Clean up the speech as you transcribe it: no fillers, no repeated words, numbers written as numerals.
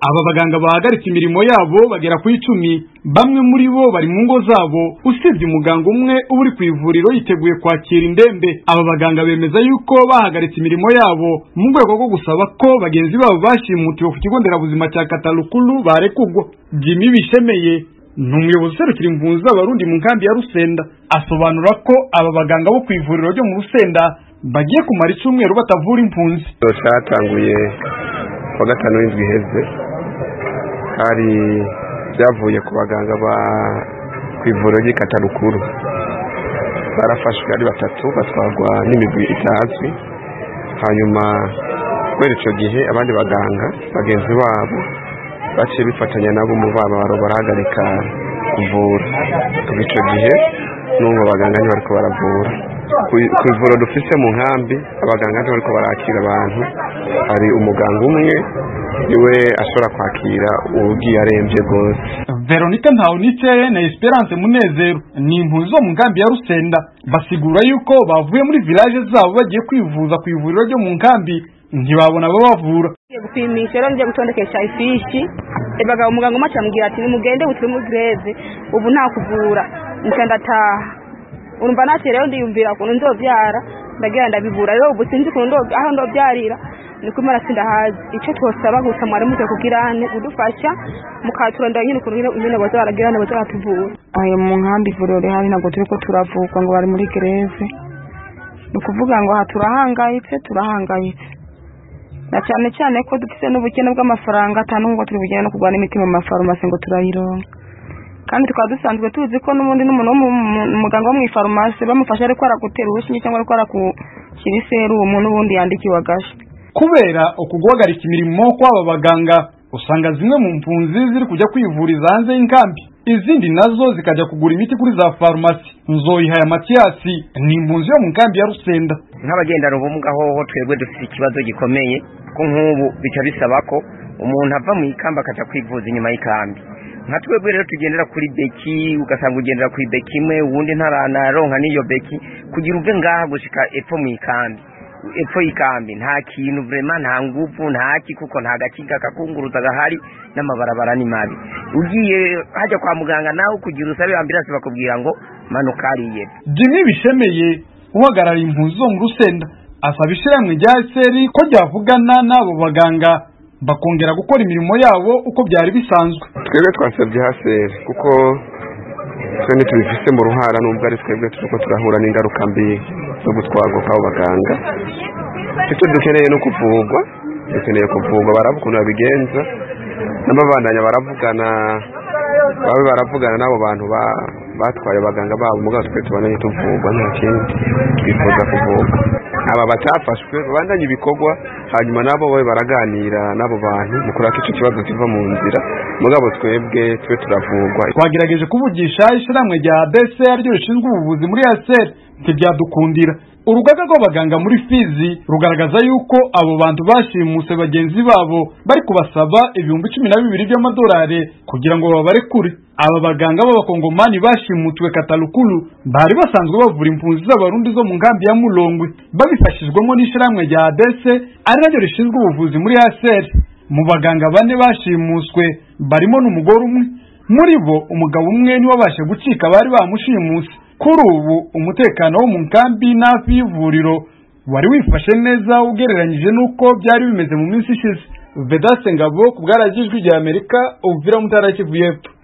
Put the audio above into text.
aba baganga bahagaritse imirimo yabo bagera ku 10, bamwe muri bo bari mu ngo zabo, usibye umuganga umwe uri ku ivuriro yiteguye kwakira indembe. Aba baganga bemeza yuko bahagaritse imirimo yabo mu rwego rwo gusaba ko bagenzi babo bashimutiwe ku kigo nderabuzima cya Katalukulu barekugwa. Jimmy Bishemeye ni umuyobozi userukira impunzi z'abarundi mu nkambi ya Rusenda, asobanura ko aba baganga bo ku ivuriro ryo mu Rusenda bagiye kumara icyumweru batavura impunzi. Cyatanguye wa gatanu w'indwi iheze, hari byavuye ku baganga ba ku ivuriro ry'i Katalukulu, barafashwe ari batatu batwarwa n'imigwi itazwi. Hanyuma kubera icyo gihe abandi baganga bagenzi babo baciye bifatanya nabo mu babaro barahagarika kuvura. Kuva icyo gihe n'ubu abaganga ntibariko baravura. Ku ivuriro dufise mu nkambi abaganga ntibariko barakira abantu, hari umuganga umwe niwe ashobora kwakira ugiye arembye rwose. Veronica Ntawuniceye na Esperance Munezero ni impunzi zo mu nkambi ya Rusenda, basigura yuko bavuye muri village zabo bagiye kwivuza ku ivuriro ryo mu nkambi ntibabona ababavura. Gupimisha rero ngiye gutondekesha ifishi, ebaga umuganga umaca ambwira ati nimugende butire mu greve, ubu nta kuvura ncandataha. Urumva nace rero ndiyumvira ko nzovyara, ndagira ndabivura rero ubu sinzi ko aho ndovyarira niko mara sindahazi. Ico twosaba gusa mwari muze kugirane udufasha mukaturondera nyine ko nyine baza baragirana baza batuvura. Ayo mu nkambi ivuriro rihari ntabwo turiko turavuka ngo bari muri greve, nukuvuga ngo turahangayitse na cyane ko dufise n'ubukene bw'amafaranga atanu ngo turi bugene no kugwana imiti mu mafarumasi ngo turayironka, kandi tukaba dusanzwe tuzi ko n'ubundi n'umuntu umuganga wo mu farumasi bamufasha ariko aragutera urushinge cyangwa ariko arakukira iserumu n'ubundi yandikiwe agashe. Kubera ukuguhagarika imirimo kw'aba baganga, usanga zimwe mu mpunzi ziri kujya kwivuriza hanze y'inkambi, izindi nazo zikajya kugura imiti kuri za farumasi. Nzoyihaya Mathiasi ni impunzi yo mu nkambi ya Rusenda. Nk'abagendana ubumuga hoho twebwe dufite ikibazo gikomeye ko nk'ubu bica bisaba ko umuntu ava mu ikambi akaja kwivuza inyuma y'ikambi. Nka twebwe rero tugendera kuri beki, ugasanga ugendera kuri beki imwe, uwundi ntaranaronka n'iyo beki kugira uve ngaha gushika epfo mu ikambi. Epfo y'ikambi nta kintu vraiment, nta nguvu ntaki, kuko nta gakiga kakunguruza gahari n'amabarabara ni mabi. Ugiye hajya kwa muganga nawe kugira usabe ambulance bakubwira ngo manuka ariye. Jimmy Bishemeye uhagarara impunzi zo mu Rusenda asaba ishyirahamwe rya seri ko ryavugana n'abo baganga bakongera gukora imirimo yabo uko byari bisanzwe. Twebwe twasabye haseri kuko twene tubifise mu ruhara, nubwo ari twebwe turiko turahura n'ingaruka mbi zo gutwarwa kw'abo baganga. Icyo dukeneye no kuvugwa, baravuga ukuntu babigenza, n'ababandanya baravugana n'abo bantu batwaye abaganga babo, mugabo twe tubandanye tuvugwa, nta kindi twifuza kuvugwa. Aba batafashwe babandanye ibikorwa, hanyuma nabo baraganira n'abo bantu mu kuraka icyo kibazo kiva mu nzira, mugabo twebwe turavugwa. Twagerageje kuvugisha ishyirahamwe rya BCR ryo rishinzwe ubuvuzi muri ASR ntibyadukundira. Urugaga rw'abaganga muri Fizi rugaragaza yuko abo bantu bashimuse bagenzi babo bari kubasaba ibihumbi 12 by'amadolari kugira ngo babarekure. Aba baganga b'abakongomani bashimutiwe Katalukulu bari basanzwe bavura impunzi z'abarundi zo mu nkambi ya Mulongwe, babifashijwemo n'ishyirahamwe rya ADC ari naryo rishinzwe ubuvuzi muri ASR. Mu baganga 4 bashimuswe barimo n'umugore umwe, muri bo umugabo umwe niwe wabashe gucika bari bamushimuse. Kuri ubu umutekano wo mu nkambi n'afi y'ivuriro wari wifashe neza ugereranyije n'uko byari bimeze mu minsi ishize. Vedaste Ngabo ku bwaragijwe rya Amerika, Uvira Mutara Kivu y'Epfo.